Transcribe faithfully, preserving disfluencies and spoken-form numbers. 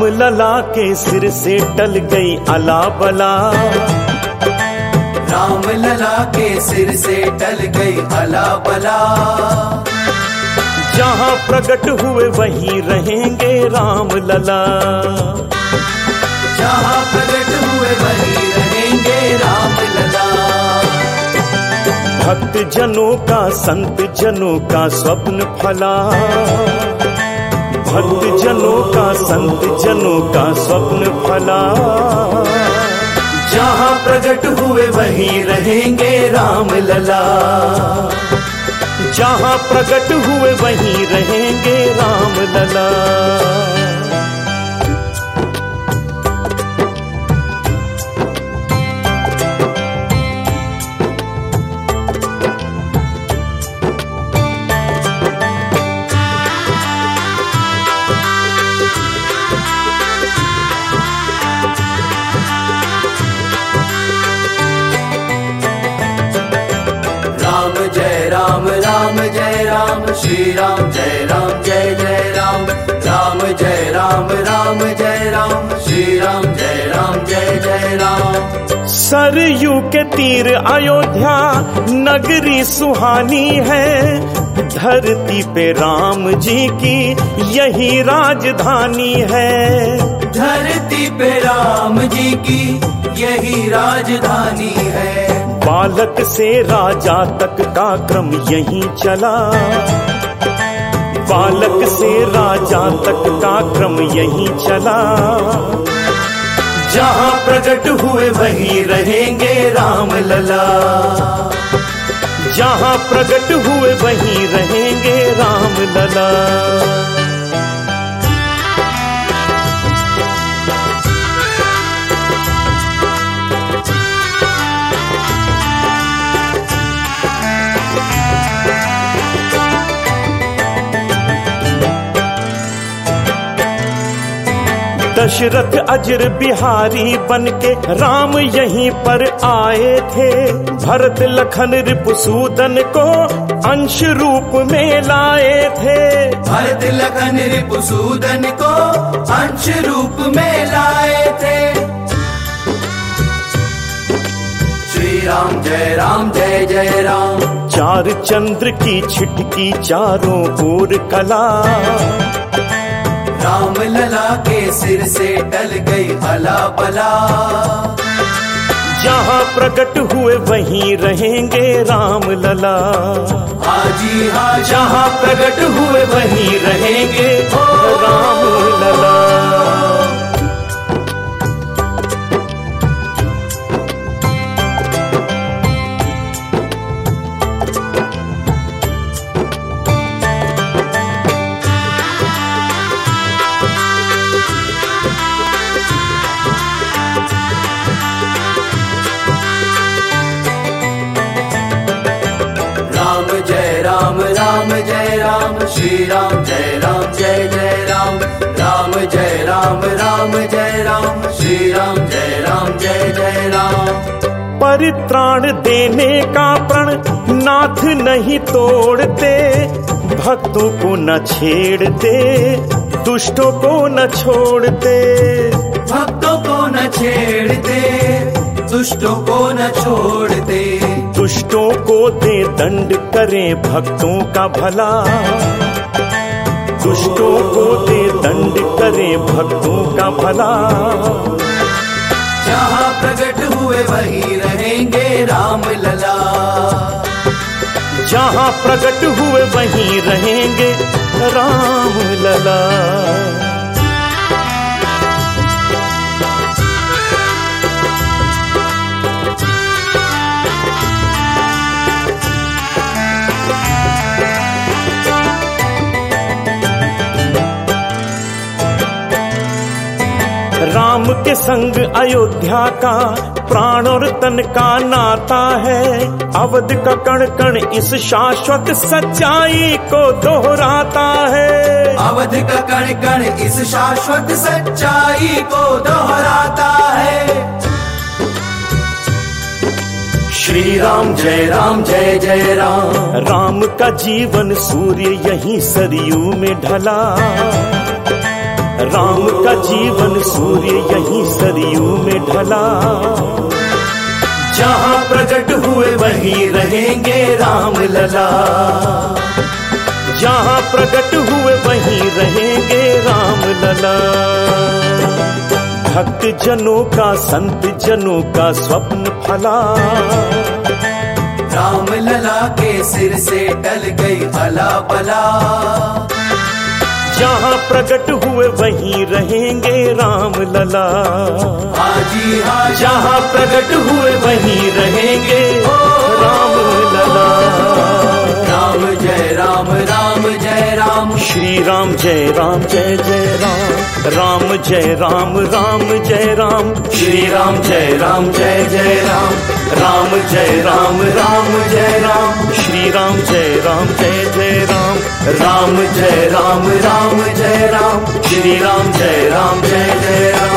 राम लला के सिर से टल गई अला बला, राम लला के सिर से टल गई अला बला। जहाँ प्रकट हुए वहीं रहेंगे राम लला, जहाँ प्रकट हुए वहीं रहेंगे राम लला। भक्त जनों का संत जनों का स्वप्न फला, भक्त जनों का संत जनों का स्वप्न फला। जहाँ प्रकट हुए वहीं रहेंगे राम लला, जहाँ प्रकट हुए वहीं रहेंगे राम लला। राम राम जय राम, श्री राम जय राम जय जय राम। राम जय राम राम जय राम, श्री राम जय राम जय जय राम। सरयू के तीर अयोध्या नगरी सुहानी है, धरती पे राम जी की यही राजधानी है। धरती पे राम जी की यही राजधानी है। बालक से राजा तक का क्रम यहीं चला, बालक से राजा तक का क्रम यहीं चला। जहाँ प्रकट हुए वहीं रहेंगे राम लला, जहाँ प्रकट हुए वहीं रहेंगे राम लला। दशरथ अजर बिहारी बनके राम यहीं पर आए थे, भरत लखन रिपुसूदन को अंश रूप में लाए थे। भरत लखन रिपुसूदन को अंश रूप में लाए थे। श्री राम जय राम जय जय राम। चार चंद्र की छिटकी चारों ओर कला, राम लला के सिर से टल गई अला बला। जहाँ प्रकट हुए वहीं रहेंगे राम लला, हाजी हाँ। जहाँ प्रकट हुए वहीं रहेंगे राम लला। राम राम जय राम, श्री राम जय राम जय जय राम। राम जय राम राम जय राम, श्री राम जय राम जय जय राम। परित्राण देने का प्रण नाथ नहीं तोड़ते, भक्तों को न छेड़ते, दुष्टों को न छोड़ते। भक्तों को न छेड़ते, दुष्टों को न छोड़ते। दुष्टों को दे दंड करें भक्तों का भला, दुष्टों को दे दंड करें भक्तों का भला। जहाँ प्रकट हुए वहीं रहेंगे राम लला, जहाँ प्रकट हुए वहीं रहेंगे राम लला। राम के संग अयोध्या का प्राण और तन का नाता है, अवध का कण कण इस शाश्वत सच्चाई को दोहराता है। अवध का कण कण इस शाश्वत सच्चाई को दोहराता है। श्री राम जय राम जय जय राम। राम का जीवन सूर्य यहीं सरयू में ढला, राम का जीवन सूर्य यहीं सरयू में ढला। जहाँ प्रकट हुए वहीं रहेंगे राम लला। जहाँ प्रकट हुए वहीं रहेंगे राम लला। भक्त जनों का संत जनों का स्वप्न फला। राम लला के सिर से टल गई अला बला। जहाँ प्रकट हुए वहीं रहेंगे राम लला। हाजी हाजी जहाँ प्रकट हुए वहीं रहेंगे राम लला। राम जय राम राम जय राम श्री राम जय राम जय जय राम। राम जय राम राम जय राम। श्री राम जय राम जय जय राम। राम जय राम राम जय राम। श्री राम जय राम जय जय राम। राम जय राम राम जय राम। श्री राम जय राम जय जय राम।